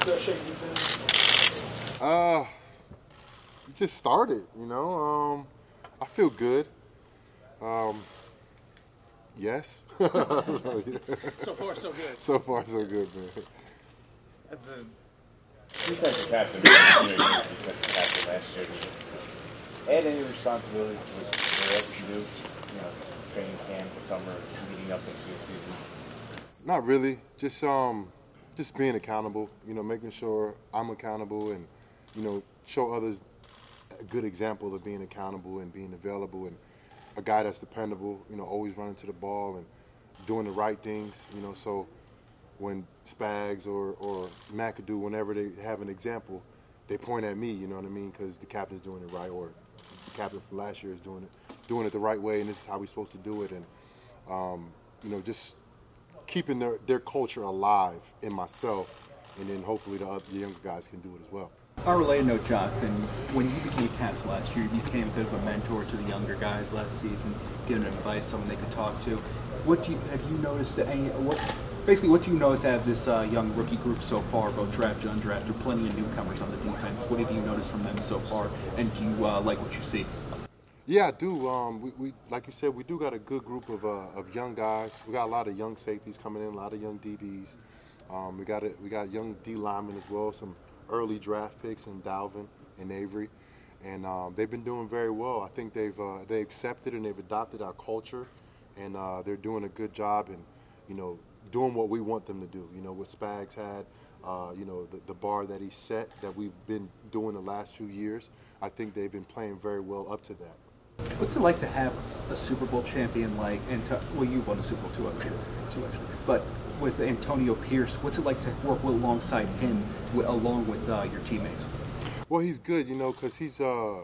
shaking your fans? It just started, you know. I feel good. Yes. So far, so good. So far, so good, man. As a Defensive captain, defensive captain last year, did you add any responsibilities to what you do? Training camp, summer, leading up into the season. Not really. Just being accountable. You know, making sure I'm accountable and show others a good example of being accountable and being available and a guy that's dependable. Always running to the ball and doing the right things. So when Spags or McAdoo, whenever they have an example, they point at me, you know what I mean, because the captain's doing it right, or the captain from last year is doing it the right way, and this is how we're supposed to do it. And, just keeping their culture alive in myself, and then hopefully the younger guys can do it as well. On a related note, Jonathan, when you became Caps last year, you became a bit of a mentor to the younger guys last season, giving them advice, someone they could talk to. What do you noticed out of this young rookie group so far, both drafted and undrafted, plenty of newcomers on the defense? What have you noticed from them so far, and do you like what you see? Yeah, I do. We like you said, we do got a good group of young guys. We got a lot of young safeties coming in, a lot of young DBs. We got young D linemen as well, some early draft picks in Dalvin and Avery, and they've been doing very well. I think they accepted and they've adopted our culture, and they're doing a good job in doing what we want them to do. What Spags had, the bar that he set that we've been doing the last few years. I think they've been playing very well up to that. What's it like to have a Super Bowl champion like you won a Super Bowl too, actually. But with Antonio Pierce, what's it like to work alongside him, along with your teammates? Well, he's good, because he's,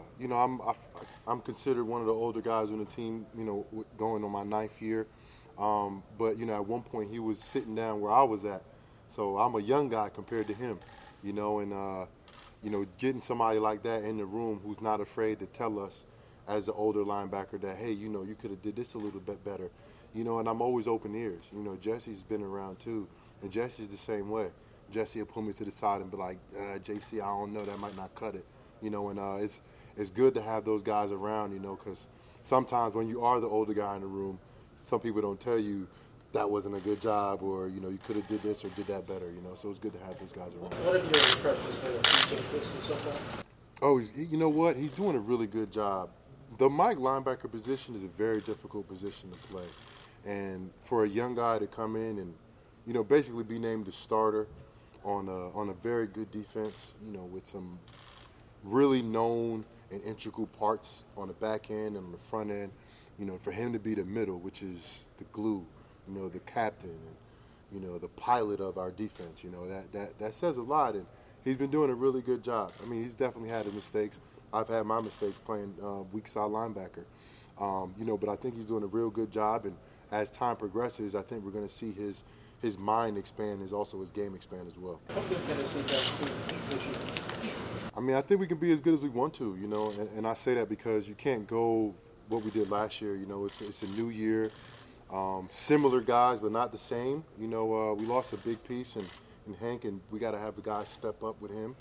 I'm considered one of the older guys on the team, going on my 9th year. But, at one point he was sitting down where I was at. So I'm a young guy compared to him, and, getting somebody like that in the room who's not afraid to tell us as an older linebacker that, hey, you could have did this a little bit better, and I'm always open ears. Jesse's been around too, and Jesse's the same way. Jesse will pull me to the side and be like, JC, I don't know, that might not cut it, and it's good to have those guys around, because sometimes when you are the older guy in the room, some people don't tell you that wasn't a good job, or you could have did this or did that better, so it's good to have those guys around. What have your impressions been of TJ Christie so far? Oh, you know what? He's doing a really good job. The Mike linebacker position is a very difficult position to play. And for a young guy to come in and, basically be named the starter on a very good defense, with some really known and integral parts on the back end and on the front end, for him to be the middle, which is the glue, the captain and, the pilot of our defense, that says a lot. And he's been doing a really good job. I mean, he's definitely had his mistakes. I've had my mistakes playing weak side linebacker, but I think he's doing a real good job. And as time progresses, I think we're going to see his mind expand, also his game expand as well. How good can this defense be this year? I mean, I think we can be as good as we want to, and I say that because you can't go what we did last year. It's a new year, similar guys, but not the same. We lost a big piece in Hank, and we got to have the guys step up with him.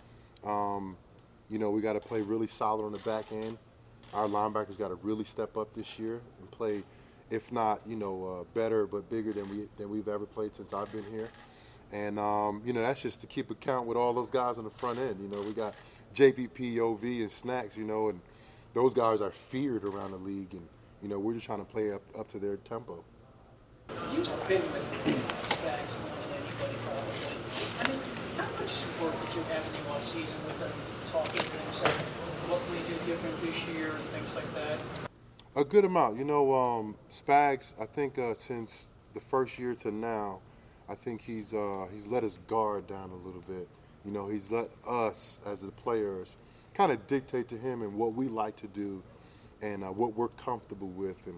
We got to play really solid on the back end. Our linebackers got to really step up this year and play, if not, better but bigger than we've ever played since I've been here. And, that's just to keep account with all those guys on the front end. We got JPP, OV, and Snacks, and those guys are feared around the league. And, we're just trying to play up to their tempo. You've been with Spags more than anybody probably. I mean, how much support did you have in the offseason with them talking to them, saying what we do different this year and things like that? A good amount. Spags, I think since the first year to now, I think he's let his guard down a little bit. He's let us as the players kind of dictate to him and what we like to do and what we're comfortable with. And,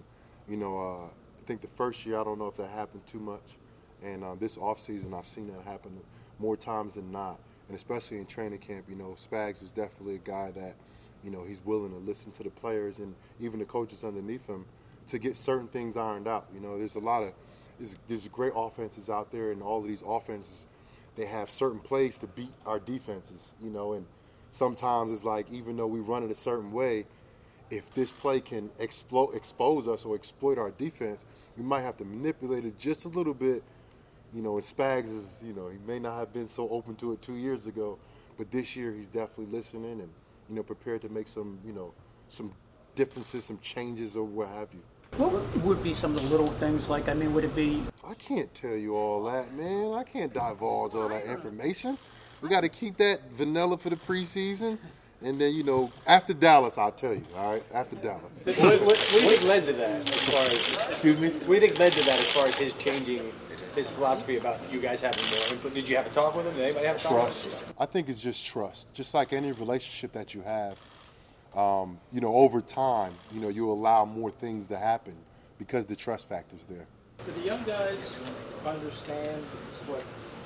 I think the first year, I don't know if that happened too much. And this offseason, I've seen that happen more times than not. And especially in training camp, Spags is definitely a guy that, he's willing to listen to the players and even the coaches underneath him to get certain things ironed out. There's great offenses out there, and all of these offenses, they have certain plays to beat our defenses, and sometimes it's like even though we run it a certain way, if this play can expose us or exploit our defense, we might have to manipulate it just a little bit. And Spags is, he may not have been so open to it 2 years ago, but this year he's definitely listening and, prepared to make some, some differences, some changes or what have you. What would be some of the little things like, would it be? I can't tell you all that, man. I can't divulge all that information. We got to keep that vanilla for the preseason. And then, after Dallas, I'll tell you, all right? After Dallas. What do you think led to that as far as... Excuse me? What do you think led to that as far as his changing his philosophy about you guys having more input? Did you have a talk with him? Did anybody have a talk? Trust. I think it's just trust. Just like any relationship that you have, over time, you allow more things to happen because the trust factor's there. Do the young guys understand what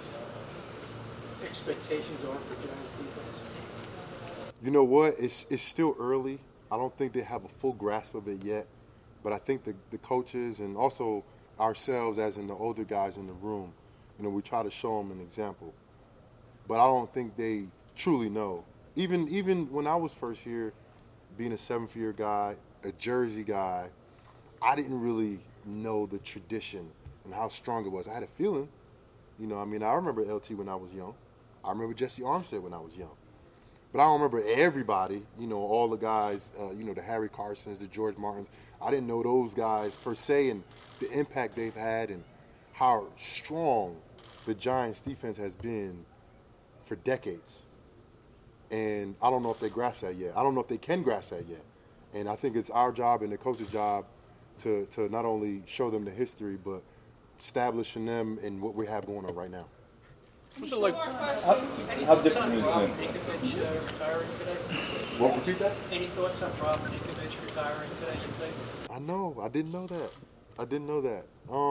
expectations are for Giants defense? You know what? It's still early. I don't think they have a full grasp of it yet. But I think the coaches and also ourselves, as in the older guys in the room, we try to show them an example. But I don't think they truly know. Even when I was first here, being a seventh-year guy, a Jersey guy, I didn't really know the tradition and how strong it was. I had a feeling. I remember LT when I was young. I remember Jesse Armstead when I was young. But I don't remember everybody, all the guys, the Harry Carsons, the George Martins. I didn't know those guys per se and the impact they've had and how strong the Giants defense has been for decades. And I don't know if they grasp that yet. I don't know if they can grasp that yet. And I think it's our job and the coach's job to not only show them the history, but establishing them in what we have going on right now. What's it like? How different is Rob it? Ninkovich retiring today? What, repeat that? Any thoughts on Rob Ninkovich retiring today? You think? I know. I didn't know that.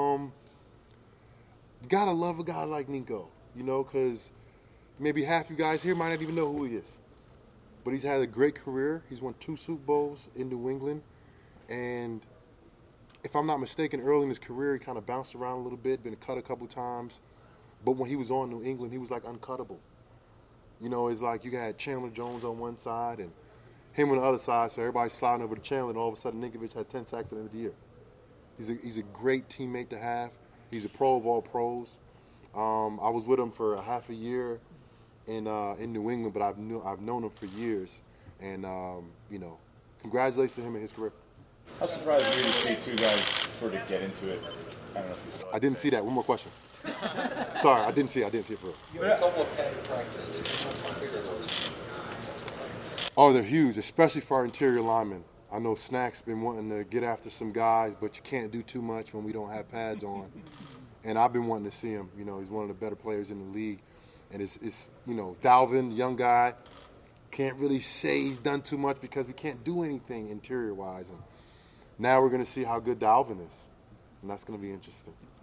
You gotta love a guy like Ninko, because maybe half you guys here might not even know who he is. But he's had a great career. He's won 2 Super Bowls in New England. And if I'm not mistaken, early in his career, he kind of bounced around a little bit, been cut a couple times. But when he was on New England, he was like uncuttable. It's like you had Chandler Jones on one side and him on the other side, so everybody's sliding over to Chandler, and all of a sudden Ninkovich had 10 sacks at the end of the year. He's a great teammate to have. He's a pro of all pros. I was with him for a half a year in New England, but I've known him for years. And, congratulations to him and his career. How surprised were you to see 2 guys sort of get into it? I don't know if you saw it. I didn't see that. One more question. Sorry, I didn't see it for real. You had a couple of padded practices. Oh, they're huge, especially for our interior linemen. I know Snack's been wanting to get after some guys, but you can't do too much when we don't have pads on. And I've been wanting to see him. He's one of the better players in the league. And it's Dalvin, young guy, can't really say he's done too much because we can't do anything interior-wise. And now we're going to see how good Dalvin is. And that's going to be interesting.